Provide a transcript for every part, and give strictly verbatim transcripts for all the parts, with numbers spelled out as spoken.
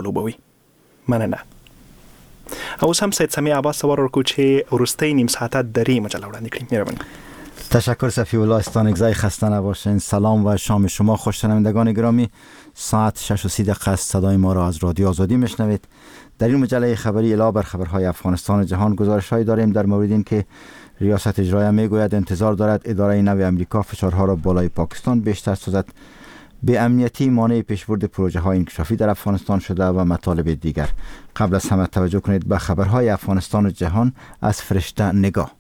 ولوبوي. مننه. اوس هم سید سمیع عباس سوار ورکو چې ورستۍ نیم ساعته درې مجله وړاندې کړیم. مهرباني. تشکر صفی الله استانگزای خسته نباشین. سلام و شام شما خوششنوندگان گرامی. ساعت شش و سی دقیقه است. صدای ما را از رادیو آزادی میشنوید. در این مجله خبری علاوه بر خبرهای افغانستان و جهان گزارش‌هایی داریم در مورد این که ریاست اجرایه میگوید انتظار دارد اداره نو امریکا فشارها را بالای پاکستان بیشتر سازد. به امنیتی مانع پیشبرد پروژه های انکشافی در افغانستان شده و مطالب دیگر. قبل از همه توجه کنید به خبرهای افغانستان و جهان از فرشته نگاه.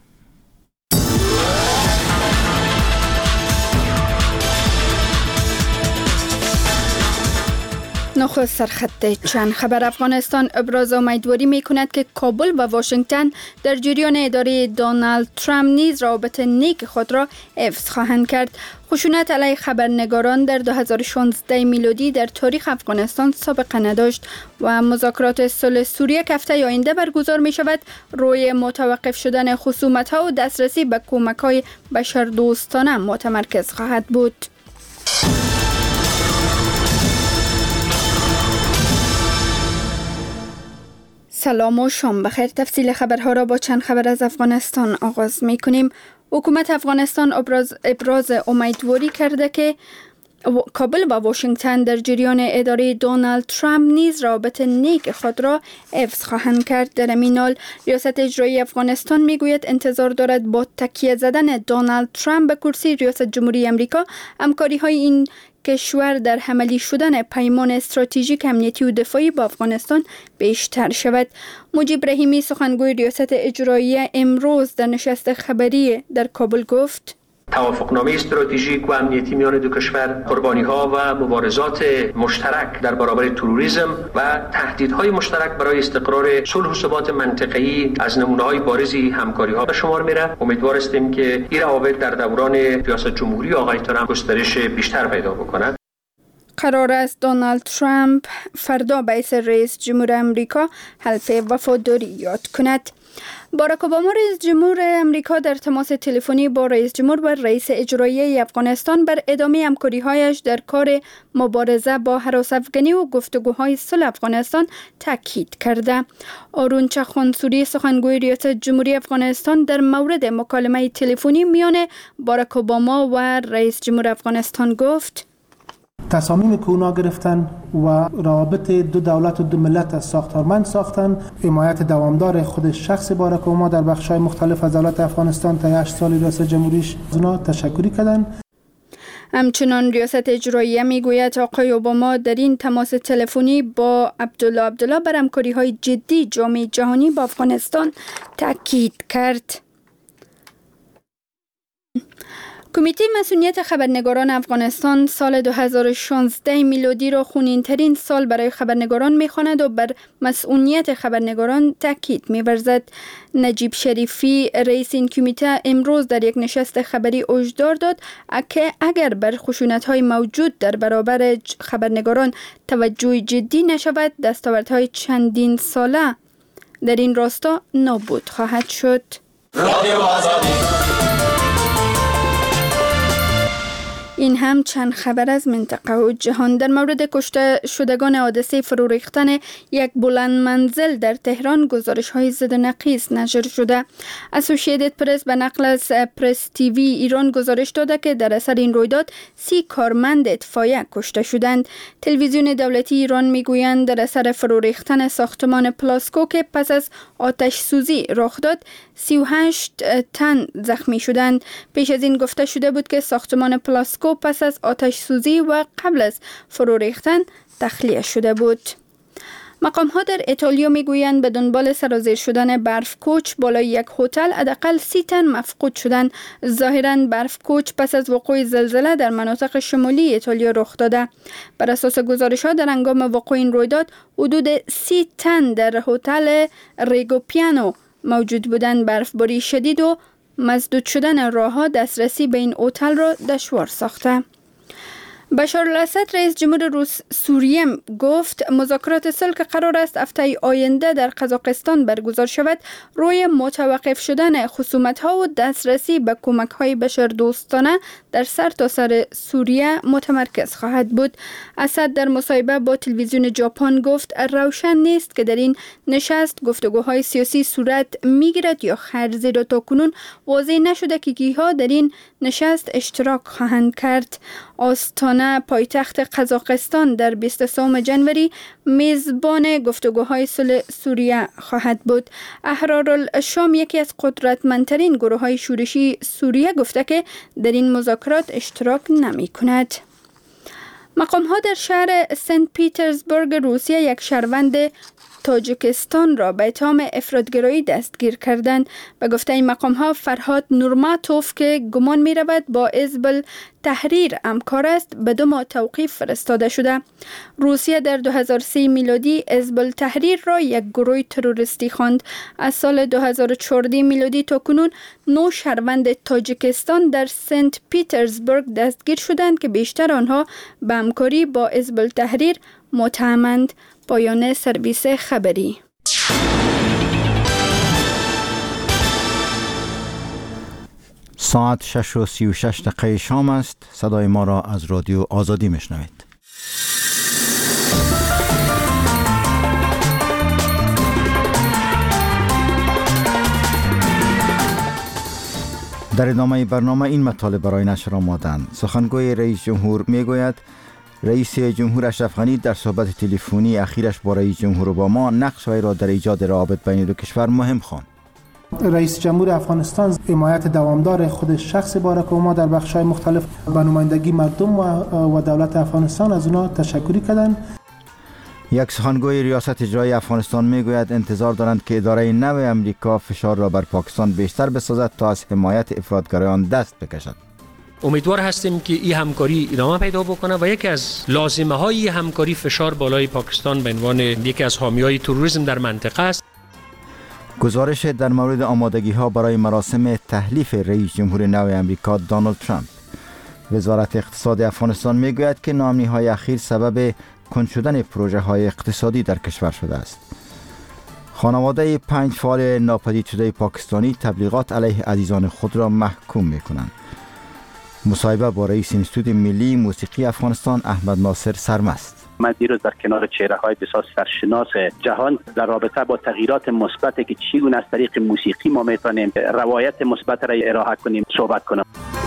نخست سرخط چند خبر. افغانستان ابراز امیدواری می کند که کابل و واشنگتن در جریان اداره دونالد ترامپ نیز روابط نیک خود را حفظ خواهند کرد. خشونت علیه خبرنگاران در دو هزار و شانزده میلادی در تاریخ افغانستان سابقه نداشت و مذاکرات صلح سوریه که هفته آینده برگزار می شود روی متوقف شدن خصومت ها و دسترسی به کمک های بشردوستانه متمرکز خواهد بود. سلام و شام بخیر. تفصیل خبرها را با چند خبر از افغانستان آغاز می کنیم. حکومت افغانستان ابراز, ابراز امیدواری کرده که کابل و واشنگتن در جریان اداره دونالد ترامپ نیز روابط نیک خود را حفظ خواهند کرد. در این حال ریاست اجرایی افغانستان میگوید انتظار دارد با تکیه زدن دونالد ترامپ به کرسی ریاست جمهوری آمریکا همکاری های این کشور در عملی شدن پیمان استراتژیک امنیتی و دفاعی با افغانستان بیشتر شود. مجیب رحیمی سخنگوی ریاست اجرایی امروز در نشست خبری در کابل گفت توافقنامه استراتژیک و امنیتی میان دو کشور، قربانی‌ها و مبارزات مشترک در برابر تروریسم و تهدیدهای مشترک برای استقرار صلح و ثبات منطقه‌ای از نمونه‌های بارزی همکاری‌ها به شمار میره. امیدوار هستیم که این روابط در دوران ریاست جمهوری آقای ترامپ گسترش بیشتر پیدا بکنه. قرار است دونالد ترامپ فردا به حیث رئیس جمهور آمریکا حلف وفاداری یاد کند. باراک اوباما رئیس جمهور آمریکا در تماس تلفنی با رئیس جمهور و رئیس اجرایی افغانستان بر ادامه همکاری‌هایش در کار مبارزه با هراس‌افکنی و گفتگوهای صلح افغانستان تاکید کرده. آرون چخانسوری سخنگوی ریاست جمهوری افغانستان در مورد مکالمه تلفنی میان باراک اوباما و رئیس جمهور افغانستان گفت تصامیم که اونا گرفتن و روابط دو دولت و دو ملت از ساختارمند ساختن، حمایت دوامدار خود شخص باراک اوباما در بخش‌های مختلف از دولت افغانستان تا هشت سال ریاست جمهوریش از اونا تشکری کردن. همچنان ریاست اجرایی میگوید آقای اوباما در این تماس تلفنی با عبدالله عبدالله بر همکاری‌های جدی جامعه جهانی با افغانستان تاکید کرد. کمیته مسئولیت خبرنگاران افغانستان سال دو هزار و شانزده میلادی را خونین‌ترین سال برای خبرنگاران می‌خواند و بر مسئولیت خبرنگاران تاکید می‌ورزد. نجیب شریفی رئیس این کمیته امروز در یک نشست خبری هشدار داد که اگر بر خشونت‌های موجود در برابر خبرنگاران توجه جدی نشود دستاوردهای چندین ساله در این راستا نابود خواهد شد. این هم چند خبر از منطقه و جهان. در مورد کشته شدگان حادثه فرو ریختن یک بلند منزل در تهران گزارش های زد و نقیص نشر شده. اسوسییتد پرس به نقل از پرس تیوی ایران گزارش داده که در اثر این رویداد سی کارمند اطفایه کشته شدند. تلویزیون دولتی ایران میگویند در اثر فرو ریختن ساختمان پلاسکو که پس از آتش سوزی رخ داد سی و هشت تن زخمی شدند. پیش از این گفته شده بود که ساختمان پلاسکو پس از آتش سوزی و قبل از فرو ریختن تخلیه شده بود. مقام ها در ایتالیا میگویند به دنبال سرازیر شدن برف کوچ بالای یک هتل حداقل سی تن مفقود شدند. ظاهراً برف کوچ پس از وقوع زلزله در مناطق شمالی ایتالیا رخ داده. بر اساس گزارش ها در هنگام وقوع این رویداد حدود سی تن در هتل ریگوپیانو موجود بودند. برفباری شدید و مسدود شدن راه‌ها دسترسی به این هتل را دشوار ساخته. بشار الاسد رئیس جمهور روس سوریه گفت مذاکرات صلح که قرار است هفته آینده در قزاقستان برگزار شود روی متوقف شدن خصومت‌ها و دسترسی به کمک‌های بشردوستانه در سرتاسر سوریه متمرکز خواهد بود. اسد در مصاحبه با تلویزیون ژاپن گفت روشن نیست که در این نشست گفتگوهای سیاسی صورت می‌گیرد یا خیر، زیرا تاکنون واضح نشده که کیها در این نشست اشتراک خواهند کرد. آستانه پایتخت قزاقستان در بیست و سه ژانویه میزبان گفتگوهای صلح سوریه خواهد بود. احرارالشام یکی از قدرتمندترین گروه‌های شورشی سوریه گفته که در این مذاکرات اشتراک نمی کند. مقام‌ها در شهر سنت پیترزبورگ روسیه یک شهروند تاجیکستان را به اتهام افراط‌گرایی دستگیر کردند. به گفته این مقام‌ها فرهاد نورماتوف که گمان می‌رود با حزب تحریر همکار است به دو ماه توقیف فرستاده شده. روسیه در دو هزار و سه میلادی حزب تحریر را یک گروه تروریستی خواند. از سال دو هزار و چهارده میلادی تا کنون نه شهروند تاجیکستان در سنت پیترزبورگ دستگیر شدند که بیشتر آنها به همکاری با حزب تحریر متهمند. پایان سرویس خبری. ساعت شش و سی و شش دقیقه شام است. صدای ما را از رادیو آزادی میشنوید. در ادامه برنامه این مطالب برای نشر آمادند. سخنگوی رئیس جمهور میگوید رئیس جمهور اشرف غنی در صحبت تلفنی اخیرش با رئیس جمهور اوباما نقش وی را در ایجاد روابط بین دو کشور مهم خواند. رئیس جمهور افغانستان حمایت دوامدار خود شخص باراک اوباما در بخش‌های مختلف به نمایندگی مردم و دولت افغانستان از اونا تشکری کردند. یک سخنگوی ریاست اجرایی افغانستان میگوید انتظار دارند که اداره نو امریکا فشار را بر پاکستان بیشتر بسازد تا از حمایت افراطگرایان دست بکشد. امیدوار هستیم که این همکاری ادامه پیدا بکنه و یکی از لازمه های همکاری فشار بالای پاکستان به عنوان یکی از حامیای تروریسم در منطقه است. گزارش در مورد آمادگی ها برای مراسم تحلیف رئیس جمهور نو امریکا دونالد ترامپ. وزارت اقتصاد افغانستان میگوید که ناامنی های اخیر سبب کند شدن پروژه های اقتصادی در کشور شده است. خانواده پنج فعال ناپدید شده پاکستانی تبلیغات علیه عزیزان خود را محکوم میکنند. مصاحبه با رئیس انستیتوت ملی موسیقی افغانستان احمد ناصر سرمست. من دیروز در کنار چهره‌های بسیار سرشناس جهان در رابطه با تغییرات مثبتی که چگونه از طریق موسیقی ما میتونیم روایت مثبت را ارائه کنیم صحبت کنم.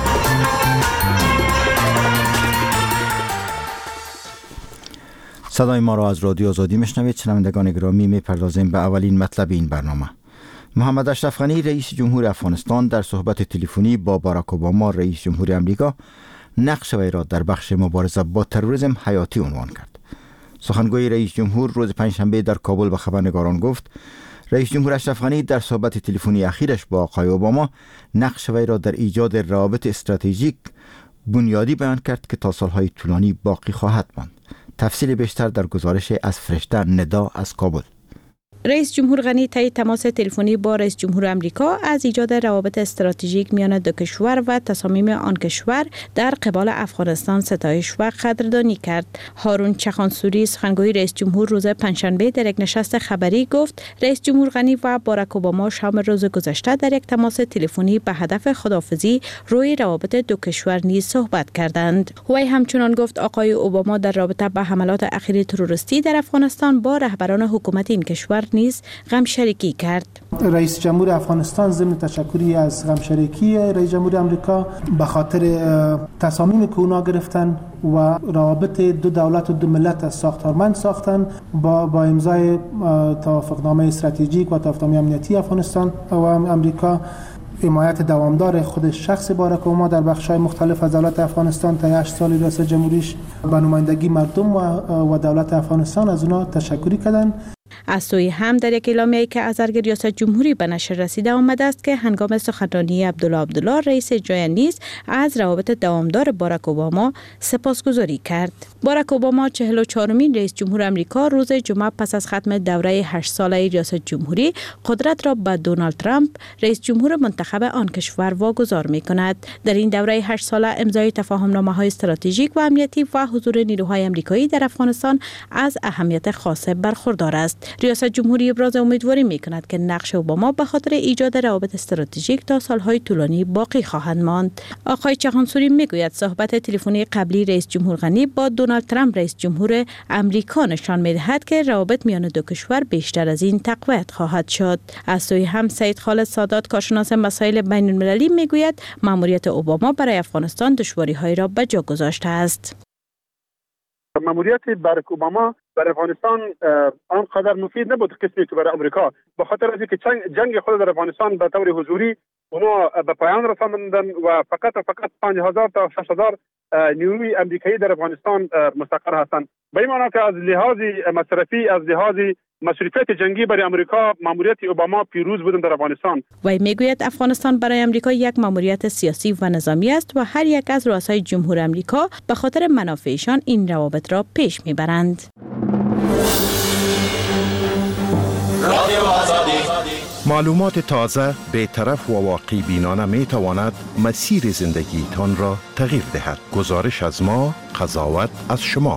صدای ما را از رادیو آزادی میشنوید. شنوندگان گرامی، میپردازیم به اولین مطلب این برنامه. محمد اشرف غنی رئیس جمهور افغانستان در صحبت تلفنی با باراک اوباما رئیس جمهور امریکا نقش وی را در بخش مبارزه با تروریسم حیاتی عنوان کرد. سخنگوی رئیس جمهور روز پنجشنبه در کابل به خبرنگاران گفت رئیس جمهور اشرف غنی در صحبت تلفنی اخیرش با آقای اوباما نقش وی را در ایجاد روابط استراتژیک بنیادی بیان کرد که تا سالهای طولانی باقی خواهد ماند. تفصیل بیشتر در گزارش از فرشته ندا از کابل. رئیس جمهور غنی طی تماس تلفنی با رئیس جمهور امریکا از ایجاد روابط استراتژیک میان دو کشور و تصامیم آن کشور در قبال افغانستان ستایش و قدردانی کرد. هارون چخانسوری سخنگوی رئیس جمهور روز پنجشنبه در یک نشست خبری گفت رئیس جمهور غنی و باراک اوباما شام روز گذشته در یک تماس تلفنی به هدف خداحافظی روی روابط دو کشور نیز صحبت کردند. وی همچنان گفت آقای اوباما در رابطه با حملات اخیر تروریستی در افغانستان با رهبران حکومت این کشور نیز غم شریکی کرد. رئیس جمهور افغانستان ضمن تشکری از غم شریکی رئیس جمهور امریکا به خاطر تصامیم که اونا گرفتن و روابط دو دولت و دو ملت از ساختارمند ساختن با با امضای توافقنامه استراتژیک و توافقنامه امنیتی افغانستان و امریکا، حمایت دوامدار خود شخص باراک اوباما در بخش‌های مختلف از دولت افغانستان تا هشت سال ریاست جمهوریش به نمایندگی مردم و دولت افغانستان از اونا تشکری کردن. از سوی هم در یک اعلامیه‌ای که از ارگ ریاست جمهوری به نشر رسیده آمده است که هنگام سخنرانی عبدالله عبدالله رئیس اجرایی نیز از روابط دوامدار باراک اوباما سپاسگزاری کرد. باراک اوباما چهل و چهارمین رئیس جمهور آمریکا روز جمعه پس از ختم دوره هشت ساله ریاست جمهوری قدرت را به دونالد ترامپ رئیس جمهور منتخب آن کشور واگذار می‌کند. در این دوره هشت ساله امضای تفاهم‌نامه‌های استراتژیک و امنیتی و حضور نیروهای آمریکایی در افغانستان از اهمیت خاصه برخوردار است. ریاست جمهوری ابراز امیدواری می‌کند که نقش اوباما به خاطر ایجاد روابط استراتژیک تا سالهای طولانی باقی خواهند ماند. آقای چغانسوری میگوید صحبت تلفنی قبلی رئیس جمهور غنی با دونالد ترامپ رئیس جمهور آمریکا نشان می‌دهد که روابط میان دو کشور بیشتر از این تقویت خواهد شد. از سوی هم سید خالد سادات کارشناس مسائل بین المللی میگوید مأموریت اوباما برای افغانستان دشواری‌هایی را به جا گذاشته است. مأموریت باراک اوباما برای افغانستان آنقدر مفید نبود قسمی که برای آمریکا، به خاطر از اینکه جنگ خود در افغانستان به طور حضوری اونا به پایان رساندن و فقط و فقط پنج هزار تا شش هزار نیروی امریکایی در افغانستان مستقر هستند. به این معنی که از لحاظ مصرفی، از لحاظ مصرفیت جنگی برای آمریکا مأموریت اوباما پیروز بودن در افغانستان. وی میگوید افغانستان برای آمریکا یک مأموریت سیاسی و نظامی است و هر یک از رؤسای جمهور آمریکا به خاطر منافعشان این روابط را پیش میبرند. معلومات تازه، بی‌طرف و واقعی بینانه می تواند مسیر زندگی تان را تغییر دهد. گزارش از ما، قضاوت از شما.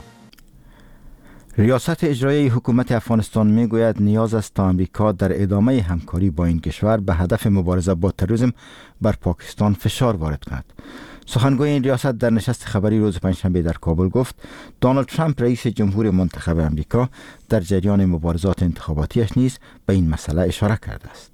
ریاست اجرایی حکومت افغانستان می گوید نیاز است تا امریکا در ادامه همکاری با این کشور به هدف مبارزه با تروریسم بر پاکستان فشار وارد کند. سخنگوی این ریاست در نشست خبری روز پنجشنبه در کابل گفت دونالد ترامپ رئیس جمهور منتخب امریکا در جریان مبارزات انتخاباتیش نیز به این مسئله اشاره کرده است.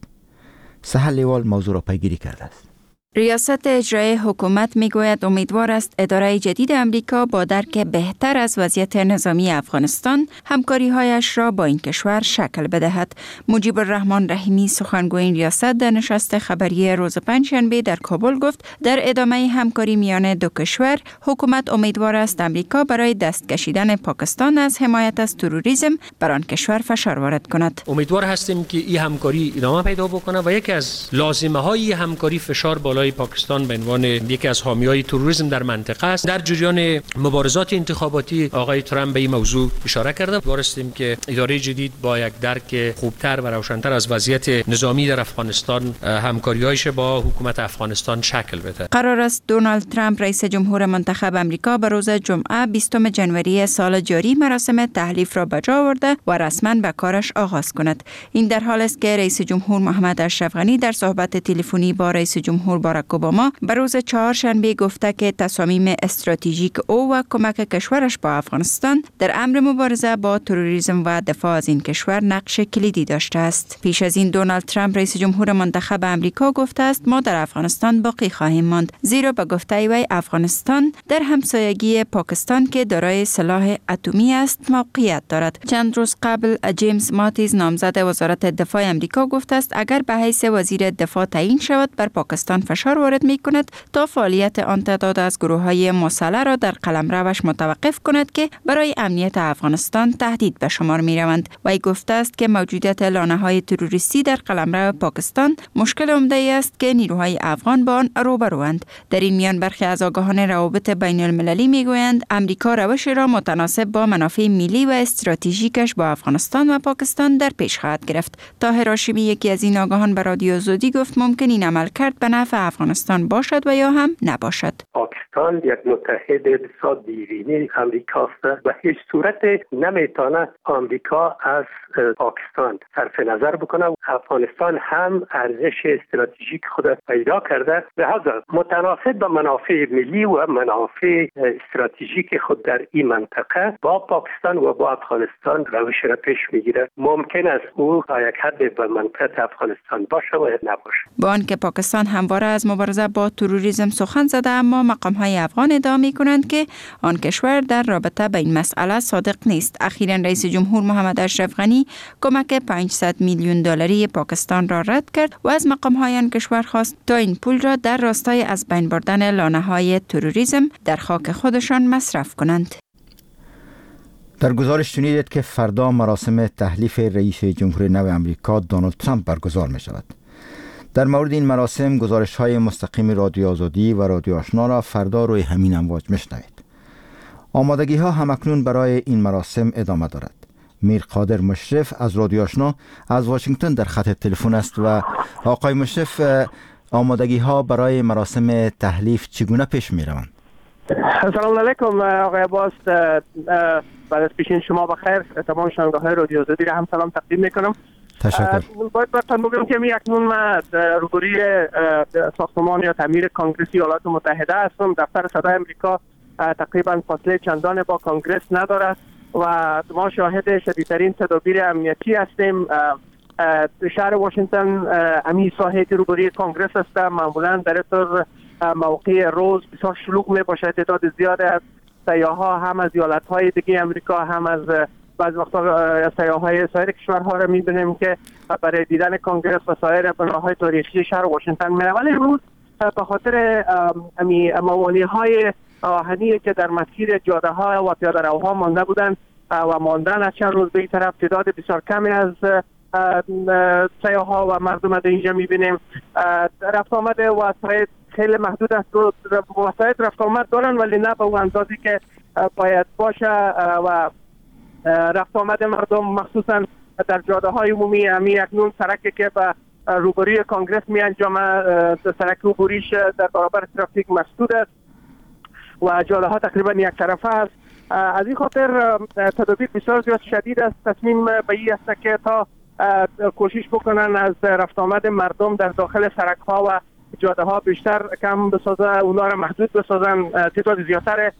سهل لیوال موضوع را پیگیری کرده است. ریاست اجرایی حکومت میگوید امیدوار است اداره جدید امریکا با درک بهتر از وضعیت نظامی افغانستان همکاری‌هایش را با این کشور شکل بدهد. مجیب الرحمن رحیمی سخنگوی این ریاست در نشست خبری روز پنجشنبه در کابل گفت در ادامه همکاری میان دو کشور حکومت امیدوار است امریکا برای دست کشیدن پاکستان از حمایت از تروریسم بر آن کشور فشار وارد کند. امیدوار هستیم که این همکاری ادامه پیدا بکنه و یکی از لازمه‌های همکاری فشار بالا پاکستان به عنوان یکی از حامیای تروریسم در منطقه است. در جریان مبارزات انتخاباتی آقای ترامپ به این موضوع اشاره کرده. امیدواریم که اداره جدید با یک درک خوبتر و روشن‌تر از وضعیت نظامی در افغانستان همکاری‌هایش با حکومت افغانستان شکل بده. قرار است دونالد ترامپ رئیس جمهور منتخب آمریکا به روز جمعه بیستم ژانویه سال جاری مراسم تحلیف را به جا آورده و رسما به کارش آغاز کند. این در حال است که رئیس جمهور محمد اشرف غنی در صحبت تلفنی با رئیس جمهور باراک اوباما به روز چهارشنبه گفته که تصامیم استراتژیک او و کمک کشورش با افغانستان در امر مبارزه با تروریسم و دفاع از این کشور نقش کلیدی داشته است. پیش از این دونالد ترامپ رئیس جمهور منتخب آمریکا گفته است ما در افغانستان باقی خواهیم ماند، زیرا به گفته وی افغانستان در همسایگی پاکستان که دارای سلاح اتمی است موقعیت دارد. چند روز قبل جیمز ماتیز نامزد وزارت دفاع آمریکا گفته است اگر به حیث وزیر دفاع تعیین شود بر پاکستان فشار وارد می کند تا فعالیت آن تعداد از گروه‌های مسلح را در قلمروش متوقف کند که برای امنیت افغانستان تهدید به شمار می روند. وی گفته است که موجودیت لانه‌های تروریستی در قلمرو پاکستان مشکل عمده است که نیروهای افغان با آن روبروند. در این میان برخی از آگاهان روابط بین المللی می گویند امریکا روش را متناسب با منافع ملی و استراتژیکش با افغانستان و پاکستان در پیش خواهد گرفت. طاهر هاشمی یکی از این آگاهان به رادیو آزادی گفت ممکن این عمل کرد به نفع افغانستان باشد و یا هم نباشد. پاکستان یک متحد بسیار دیرینه امریکا است و هیچ صورت نمیتونه آمریکا از پاکستان صرف نظر بکنه. افغانستان هم ارزش استراتژیک خود پیدا کرده، لذا متناسب با منافع ملی و منافع استراتژیک خود در این منطقه با پاکستان و با افغانستان روش را پیش میگیره. ممکن است او تا یک حد به منطقه افغانستان باشه و نباشه. با آنکه پاکستان همواره از مبارزه با تروریسم سخن زده، اما مقام‌های افغان ادعا می‌کنند که آن کشور در رابطه با این مسئله صادق نیست. اخیراً رئیس جمهور محمد اشرف غنی کمک پانصد میلیون دلاری پاکستان را رد کرد و از مقام‌های آن کشور خواست تا این پول را در راستای از بین بردن لانه‌های تروریسم در خاک خودشان مصرف کنند. در گزارش شنیدید که فردا مراسم تحلیف رئیس جمهور نو امریکا دونالد ترامپ برگزار می شود. در مورد این مراسم گزارش های مستقیم رادیو آزادی و رادیو آشنا را فردا روی همین امواج میشنوید. آمادگی ها همکنون برای این مراسم ادامه دارد. میر قادر مشرف از رادیو آشنا از واشنگتن در خط تلفن است و آقای مشرف، آمادگی ها برای مراسم تحلیف چگونه پیش می روند؟ سلام علیکم آقای عباس، بعد از پیشین شما بخیر، تمام شنونده های رادیو آزادی را هم سلام تقدیم میکنم. تشکر. باید براتون بگم که می اکنون من روبروی ساختمان یا تعمیر کنگره ایالات متحده هستم. دفتر صدای امریکا تقریبا فاصله چندان با کنگره ندارد و ما شاهد شدیدترین تدابیر امنیتی هستیم. شهر واشنگتن امی ساحه روبروی کنگره است. معمولا در طور موقع روز بسیار شلوغ می باشد. تعداد زیاد از سیاح‌ها هم از ایالت‌های دیگه امریکا هم از بعض وقتا سیاح‌های سایر کشورها را می‌بینیم که برای دیدن کنگره و سایر بناهای تاریخی شهر واشنگتن می‌روند. ولی امروز به خاطر امی موانع‌های آهنی که در مسیر جاده‌ها و پیاده‌روها مانده بودند و ماندن از چند روز به این طرف، تعداد بسیار کمی از سیاح‌ها و مردم در اینجا می‌بینیم. رفت آمد وسایل خیلی محدود است. وسایل رفت آمد دارن ولی نه به اون اندازی که باید باشه و رفت آمد مردم مخصوصا در جاده‌های عمومی امی اکنون سرکی که به روبروی کنگره می انجامه، سرک عبوریش در برابر ترافیک مسدود است و جاده‌ها تقریبا یک طرفه است. از این خاطر تدابیر بسیار زیاد شدید است. تصمیم به این است که تا کوشش بکنن از رفت آمد مردم در داخل سرک‌ها و جاده ها بیشتر کم بسازه، اونا را محدود بسازن. تعداد زیادتر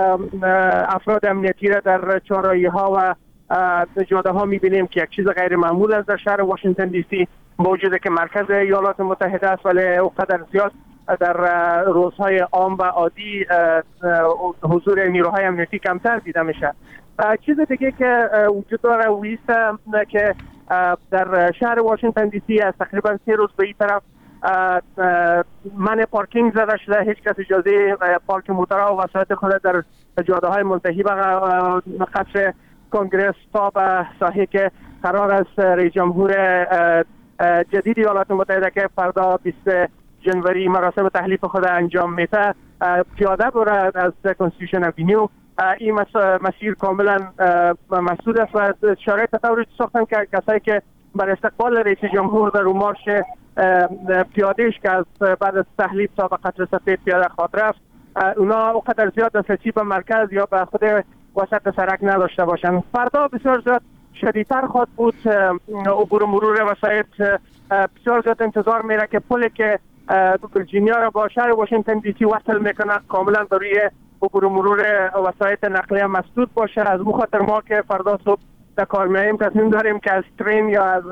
افراد امنیتی را در چهارراهی ها و جاده ها میبینیم که یک چیز غیر معمول است در شهر واشنگتن دی سی. موجوده که مرکز ایالات متحده است ولی اونقدر زیاد در روزهای عام و عادی حضور نیروهای امنیتی کمتر دیده میشه. چیز دیگه که وجود داره ویست که در شهر واشنگتن دی سی از تقریبا سه روز به این طرف من پارکینگ زده شده. هیچ کس اجازه پارک موترها و وسایل خود در جاده های منتهی به قصر کنگره تا به ساحه که قرار است رئیس جمهور جدید ایالات متحده که فردا بیست جنوری مراسم تحلیف خود انجام میده پیاده برد از کنستیتوشن اوینیو. این مسیر کاملا مسدود است و شرایط طوری ساختن که کسایی که برای استقبال رئیس جمهور در اون مارش پیادهش که از بعد از تحلیف تا به قصر سفید پیاده خواهد رفت، اونا اونقدر زیاد دسترسی به مرکز یا به خود وسط سرک نداشته باشند. فردا بسیار زیاد شدیدتر خواهد بود. عبور مرور وسایل بسیار زیاد انتظار میره که پلی که ویرجینیا را با شهر واشنگتن دی سی وصل میکنه کاملا برای عبور مرور وسایل نقلیه مسدود باشه. از اون خاطر ما که فردا صبح در کار میایم تصمیم داریم که از ترین یا از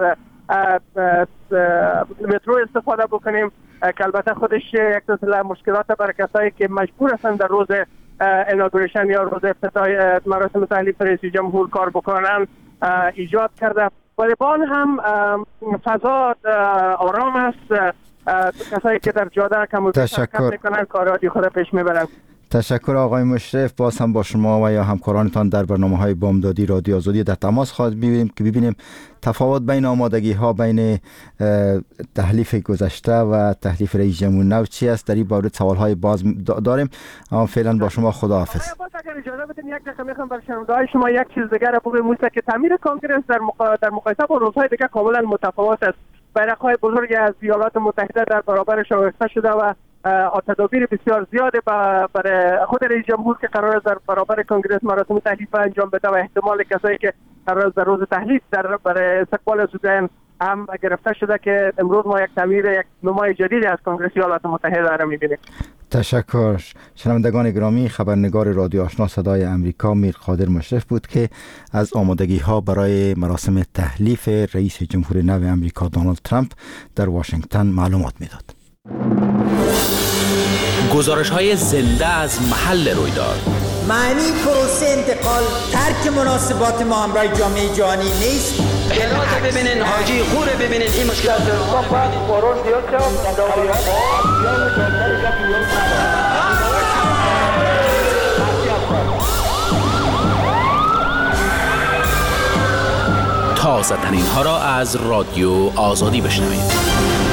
مترو استفاده بکنیم که البته خودش یک سلسله مشکلات برای کسایی که مجبور هستند در روز ایناگوریشن یا روز افتتاح مراسم تحلیف رئیس جمهور کار بکنن ایجاد کرده. ولی با آن هم فضا آرام است. کسایی که در جاده کم و بیش حرکت میکنن کارهای خود پیش میبرن. تشکر آقای مشرف. باز هم با شما و یا همکارانتان در برنامه‌های بامدادی رادیو آزادی در تماس خواهد ببینیم که ببینیم تفاوت بین آمادگی ها بین تحلیف گذشته و تحلیف رئیس جمهور نو چی است. در این باره سوال های باز داریم. اما فعلا با شما خداحافظ. اگر اجازه بدین یک دقیقه میخوام بر شنونده‌های شما یک چیز دیگر را بگم که تعمیر کنگره در مقا... در مقایسه با روزهای دیگه کاملا متفاوت است. بیرق‌های بزرگی از ایالات متحده در برابرش آویخته شده و تدابیر بسیار زیاد برای خود رئیس جمهور که قرار است در برابر کنگره مراسم تحلیف انجام بده و احتمال کسایی که قرار است در روز تحلیف در برای استقبال زودن هم گرفته شده که امروز ما یک تعمیر یک نمای جدید از کنگره ایالات متحده را می‌بینیم. تشکر. شنوندگان گرامی، خبرنگار رادیو آشنا صدای امریکا میر قادر مشرف بود که از آمادگی ها برای مراسم تحلیف رئیس جمهور نو امریکا دونالد ترامپ در واشنگتن معلومات میداد. گزارش های زنده از محل رویداد. معنی پروسه انتقال ترک مناسبات ما همراه جامعه جهانی نیست. جنات ببینین، حاجی خوره ببینین، این مشکلات رو باید قرار زیاد تازه ترین ها را از رادیو آزادی بشنوید.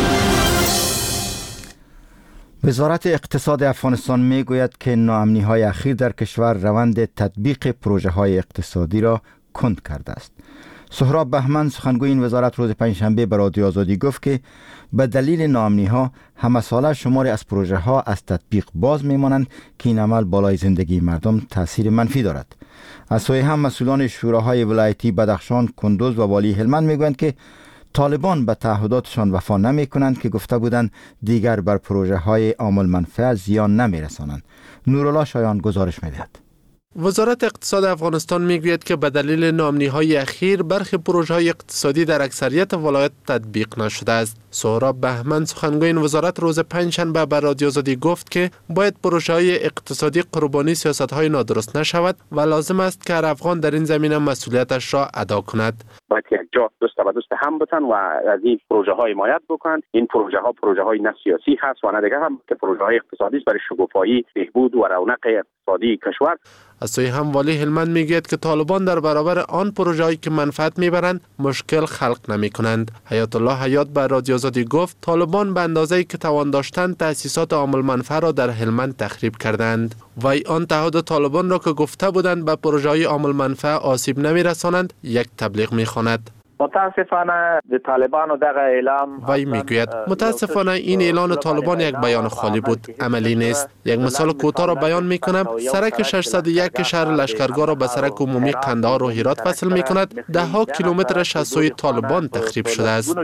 وزارت اقتصاد افغانستان می گوید که ناامنی های اخیر در کشور روند تطبیق پروژه های اقتصادی را کند کرده است. سهراب بهمن سخنگوی این وزارت روز پنجشنبه به رادیو آزادی گفت که به دلیل ناامنی ها همه ساله شماری از پروژه ها از تطبیق باز می مانند که این عمل بالای زندگی مردم تاثیر منفی دارد. از سوی هم مسئولان شوراهای ولایتی بدخشان، کندوز و والی هلمند می گویند که طالبان به تعهداتشان وفا نمی کنند که گفته بودند دیگر بر پروژه های عامل منفعه زیان نمی رسانند. نورالله شایان گزارش می دهد. وزارت اقتصاد افغانستان میگوید که به دلیل ناامنی‌های اخیر برخی پروژه‌های اقتصادی در اکثریت ولایات تطبیق نشده است. سهراب بهمن سخنگوی این وزارت روز پنجشنبه به رادیو آزادی گفت که باید پروژه‌های اقتصادی قربانی سیاست‌های نادرست نشود و لازم است که هر افغان در این زمینه مسئولیتش را ادا کند. باید یک جا دوست و دوست هم بتن و از این پروژه ها حمایت بکنند. این پروژه ها پروژه های نه سیاسی هست و نه دیگه هم که پروژه های اقتصادی برای شکوفایی، بهبود و رونق اقتصادی کشور. از سوی هم والی هلمند میگوید که طالبان در برابر آن پروژه‌ای که منفعت میبرند مشکل خلق نمیکنند. حیات الله حیات به رادیو آزادی گفت طالبان به اندازه‌ای که توان داشتند تأسیسات عامل منفعه را در هلمند تخریب کردند. و آن تعهد طالبان را که گفته بودند به پروژه‌های عامل منفعه آسیب نمیرسانند یک تبلیغ میخواند. متاسفانه د طالبانو دغه اعلام وی میگوید متاسفانه این اعلان طالبان یک بیان خالی بود، عملی نیست. یک مثال کوتاه را بیان میکنم. سرک ششصد و یک شهر لشکرگاه را به سرک عمومی قندهار و هرات وصل میکند. ده ها کیلومترش از سوی طالبان تخریب شده است.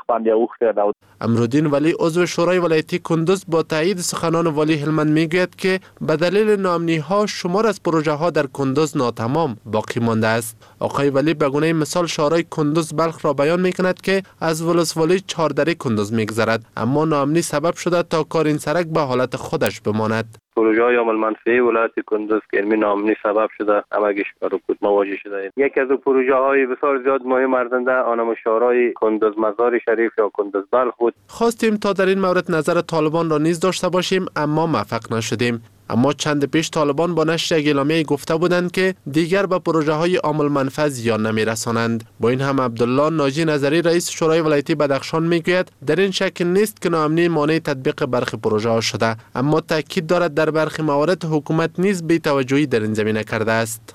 امرالدین ولی عضو شورای ولایتی کندوز با تایید سخنان والی هلمند میگوید که به دلیل ناامنی ها شمار از پروژه ها در کندوز ناتمام باقی مانده است. آقای ولی به گونه مثال شورای کندوز بلخ را بیان میکند که از ولسوالی چهاردری کندوز میگذرد، اما ناامنی سبب شده تا کار این سرک به حالت خودش بماند. پروژه های عامل منفعه ولایت کندوز که علمی ناامنی سبب شده همگیش با رکود مواجه شده. یکی از پروژه های بسیار زیاد مهم ارزنده آن مشارای کندوز مزار شریف یا کندوز بلخ بود. خواستیم تا در این مورد نظر طالبان را نیز داشته باشیم اما موفق نشدیم. اما چند پیش طالبان با نشر یک اعلامیه گفته بودند که دیگر به پروژه های عامل منفعه زیان نمی رسانند. با این هم عبدالله ناجی نظری رئیس شورای ولایتی بدخشان میگوید در این شک نیست که ناامنی مانع تطبیق برخی پروژه ها شده، اما تاکید دارد در برخی موارد حکومت نیز بی توجهی در این زمینه کرده است.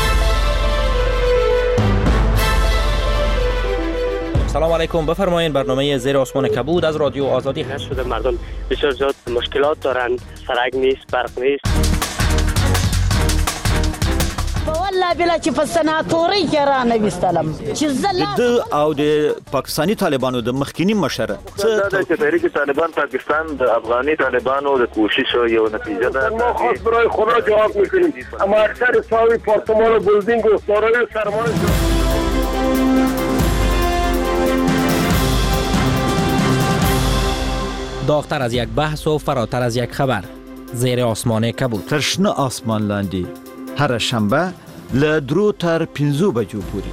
سلام علیکم، بفرمایید. برنامه زیر آسمان کبود از رادیو آزادی هست. شده مردم بسیار زیاد مشکلات دارند، سرک نیست، برق نیست. والله بلا چې په سناتوري کې را نوستلم چې زلا د او د پاکستانی طالبانو د مخکینی مشر څه د تحریک طالبان پاکستان د افغاني طالبانو د کوشش یو نتیجه ده. ما خاص برای خدا جواب میکنیم، اما اکثر ساوی پارتمان و بلدینگ و دارای سرمایه داغتر از یک بحث و فراتر از یک خبر. زیر آسمان کبود. ترشنه آسمان لاندی هر شنبه لدرو تر پنزو بجو پوری.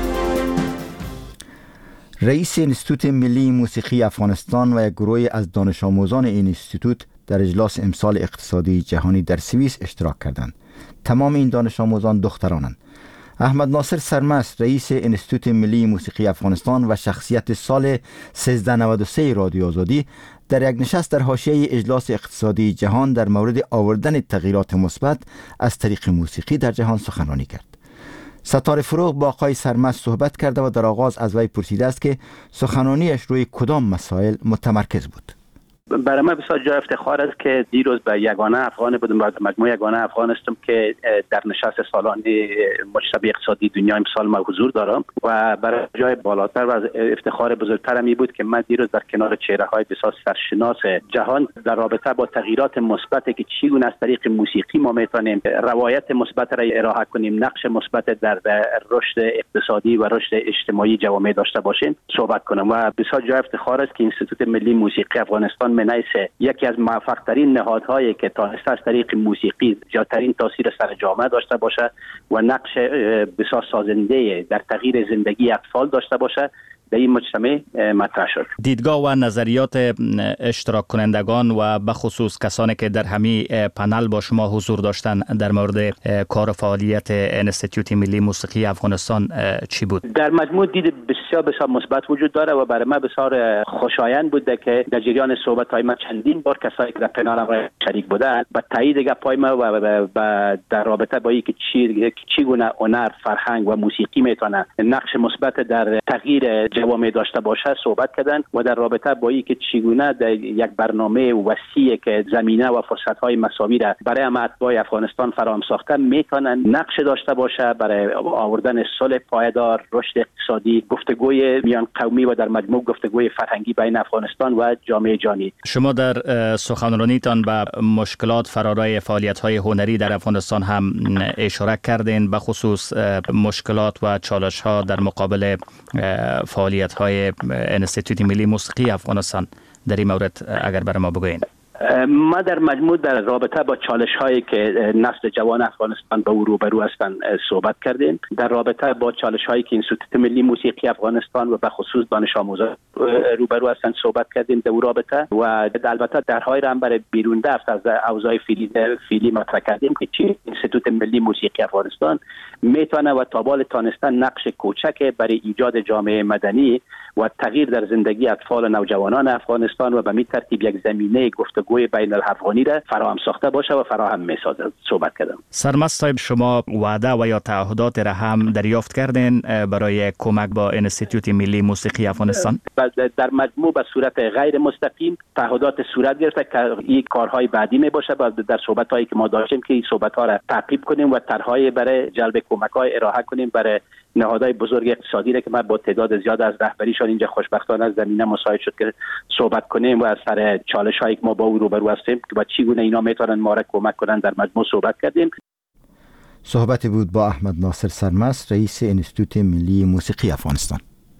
رئیس انستیتوت ملی موسیقی افغانستان و یک گروه از دانش آموزان این انستیتوت در اجلاس امسال اقتصادی جهانی در سوئیس اشتراک کردند. تمام این دانش آموزان دخترانند. احمد ناصر سرمست رئیس انستیتوت ملی موسیقی افغانستان و شخصیت سال سیزده نود و سه رادیو آزادی در یک نشست در حاشیه اجلاس اقتصادی جهان در مورد آوردن تغییرات مثبت از طریق موسیقی در جهان سخنرانی کرد. ستاره فروغ با آقای سرمست صحبت کرده و در آغاز از وی پرسیده است که سخنرانیش روی کدام مسائل متمرکز بود. برای من بسیار جای افتخار است که دیروز به یگانه افغان بودم، به مجموعه یگانه افغان هستم که در نشست سالانه مجتمع اقتصادی دنیا امسال ما حضور دارم و برای جای بالاتر و افتخار بزرگتر می بود که من دیروز در کنار چهره های بسیار سرشناس جهان در رابطه با تغییرات مثبتی که چگونه از طریق موسیقی ما میتونیم روایت مثبت را ارائه کنیم، نقش مثبت در رشد اقتصادی و رشد اجتماعی جوامع داشته باشیم صحبت کنم و بسیار جای افتخار است که انستیتوت ملی موسیقی افغانستان منیسه یکی از موفق ترین نهادهایی که تانسته از طریق موسیقی زیادترین تاثیر سر جامعه داشته باشه و نقش بسیار سازنده در تغییر زندگی اطفال داشته باشه، در این مجتمع مطرح شد. دیدگاه و نظریات اشتراک کنندگان و به خصوص کسانی که در همین پنل با شما حضور داشتن در مورد کار و فعالیت انستیتوت ملی موسیقی افغانستان چی بود؟ در مجموع دید بسیار بسیار مثبت وجود داره و برای من بسیار خوشایند بوده که در جریان صحبت‌های ما چندین بار کسایی که در پنل شریک بودند با تایید گپ‌های ما و در رابطه با اینکه چی چگونه هنر، فرهنگ و موسیقی میتونه نقش مثبت در تغییر جوامع داشته باشه صحبت کردن و در رابطه با اینکه چگونه در یک برنامه وسیع که زمینه و فرصت‌های مساوی را برای اتباع افغانستان فراهم ساخته میتونن نقش داشته باشه برای آوردن صلح پایدار، رشد اقتصادی، گفتگوی میان قومی و در مجموع گفتگوی فرهنگی بین افغانستان و جامعه جهانی. شما در سخنرانیتان به مشکلات فرارای فعالیت‌های هنری در افغانستان هم اشاره کردین، به خصوص مشکلات و چالش‌ها در مقابل فعالیت‌های انستیتوت ملی موسیقی افغانستان. در این مورد اگر برای ما بگوین. ما در مجموع در رابطه با چالش هایی که نسل جوان افغانستان به او روبرو هستند صحبت کردیم. در رابطه با چالش هایی که اینستیتوت ملی موسیقی افغانستان و به خصوص دانش آموزان روبرو هستند صحبت کردیم در اون رابطه و البته درهای را هم برای بیرون رفت از اوضاع فعلی فعلی مطرح کردیم که چی اینستیتوت ملی موسیقی افغانستان میتونه و تابال تانستن نقش کوچک برای ایجاد جامعه مدنی و تغییر در زندگی اطفال و نوجوانان افغانستان و به می ترتیب یک زمینه گفتگوی بین الافغانی را فراهم ساخته باشه و فراهم میسازه. صحبت کردم. سرمست صاحب، شما وعده و یا تعهدات را هم دریافت کردین برای کمک با انستیتوت ملی موسیقی افغانستان؟ در مجموع به صورت غیر مستقیم تعهدات صورت گرفته که این کارهای بعدی می باشه و در صحبت‌هایی که ما داشتیم که این صحبت‌ها را تعقیب کنیم و طرح‌های برای جلب کمک‌های ارائه کنیم برای نهادهای بزرگ اقتصادی را که ما با تعداد زیاد از رهبریشان اینجا خوشبختانه از زمینه مساعد شد که صحبت کنیم و از سر چالش‌هایی که ما با او روبرو هستیم که با چگونه اینا میتونن ما را کمک کنن در مجموع صحبت کردیم. صحبتی بود با احمد ناصر سرمست، رئیس انستیتوت ملی موسیقی افغانستان.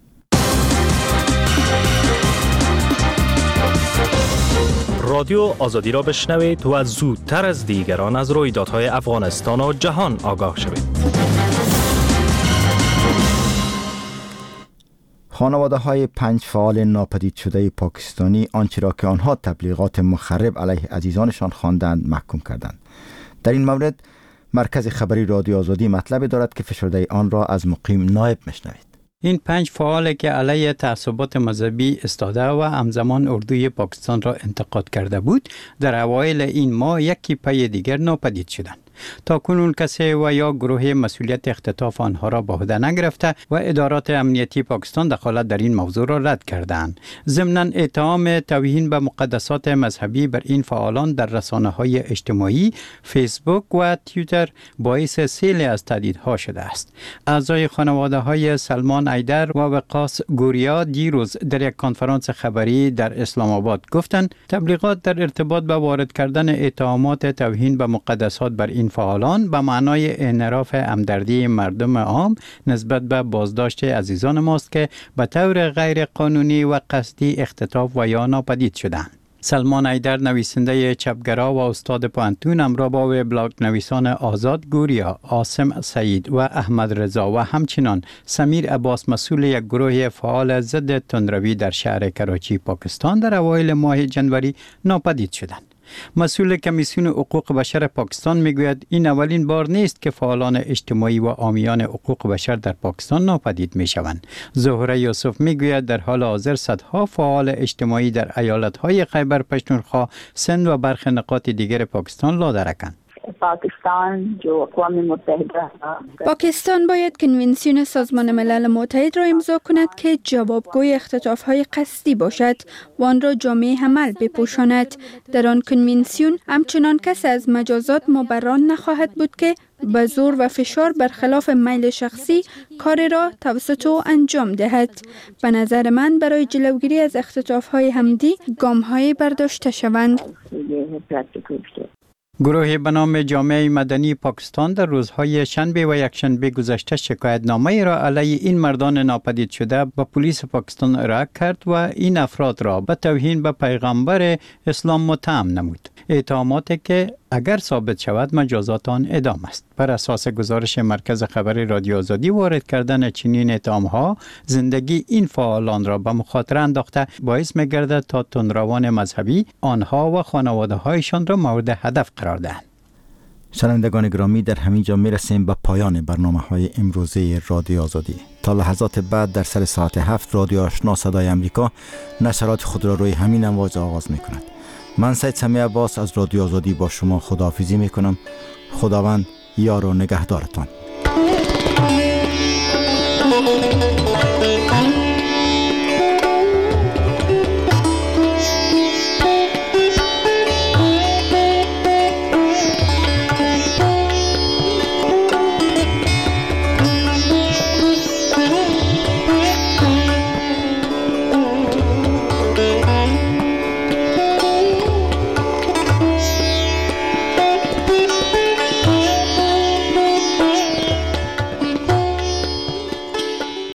رادیو آزادی را بشنوید و زودتر از دیگران از رویدادهای افغانستان و جهان آگاه شوید. خانواده های پنج فعال ناپدید شده پاکستانی آنچه را که آنها تبلیغات مخرب علیه عزیزانشان خواندند محکوم کردند. در این مورد مرکز خبری رادیو آزادی مطلب دارد که فشرده آن را از مقیم نایب میشنوید. این پنج فعال که علیه تعصبات مذهبی استاده و همزمان اردوی پاکستان را انتقاد کرده بود، در اوایل این ماه یکی پی دیگر ناپدید شدند. تا کنون کسی و یا گروه مسئولیت اختطاف آنها را به عهده نگرفته و ادارات امنیتی پاکستان دخالت در این موضوع را رد کردند. ضمناً اتهام توهین به مقدسات مذهبی بر این فعالان در رسانه‌های اجتماعی، فیسبوک و توییتر باعث سیلی از تهدیدها شده است. اعضای خانواده‌های سلمان ایدر و وقاص گوریا دیروز در یک کنفرانس خبری در اسلام آباد گفتند تبلیغات در ارتباط به وارد کردن اتهامات توهین به مقدسات بر این فعالان به معنای انحراف همدردی مردم عام نسبت به بازداشت عزیزان ماست که به طور غیر قانونی و قصدی اختطاف و یا ناپدید شدند. سلمان ایدر نویسنده چپگرا و استاد پانتون همراه با وبلاگ نویسان آزاد گوریا، عاصم سعید و احمد رضا و همچنان سمیر عباس مسئول یک گروه فعال ضد تندروی در شهر کراچی پاکستان در اوایل ماه جنوری ناپدید شدند. مسئول کمیسیون حقوق بشر پاکستان میگوید این اولین بار نیست که فعالان اجتماعی و حامیان حقوق بشر در پاکستان ناپدید میشوند. زهره یوسف میگوید در حال حاضر صدها فعال اجتماعی در ایالت‌های خیبر پختونخوا، سند و برخی نقاط دیگر پاکستان لادرکند. پاکستان جو اقوام متحده پاکستان باید کنونسیون سازمان ملل متحد را امضا کند که جوابگوی اختطاف‌های قصدی باشد و آن را جامعه عمل بپوشاند. در آن کنونسیون همچنان کسی از مجازات مبران نخواهد بود که به زور و فشار برخلاف میل شخصی کار را توسط او انجام دهد. به نظر من برای جلوگیری از اختطاف‌های همدی گام‌های برداشته شوند. گروه به نام جامعه مدنی پاکستان در روزهای شنبه و یکشنبه گذشته شکایتنامه را علیه این مردان ناپدید شده به پلیس پاکستان ارائه کرد و این افراد را به توهین به پیغمبر اسلام متهم نمود. اتهاماتی که اگر ثابت شود مجازات آن اعدام است. بر اساس گزارش مرکز خبری رادیو آزادی، وارد کردن چنین اتهام‌ها زندگی این فعالان را به مخاطره انداخته باعث می‌گردد تا تندروان مذهبی آنها و خانواده‌هایشان را مورد هدف قرار دهند. شنوندگان گرامی، در همین جا میرسیم به پایان برنامه‌های امروزه رادیو آزادی. تا لحظات بعد در سر ساعت هفت رادیو آشنا صدای امریکا نشرات خود را روی همین امواج آغاز می‌کند. من سید سمیع عباس از رادیو آزادی با شما خداحافظی می‌کنم. خداوند یار و نگهدارتان.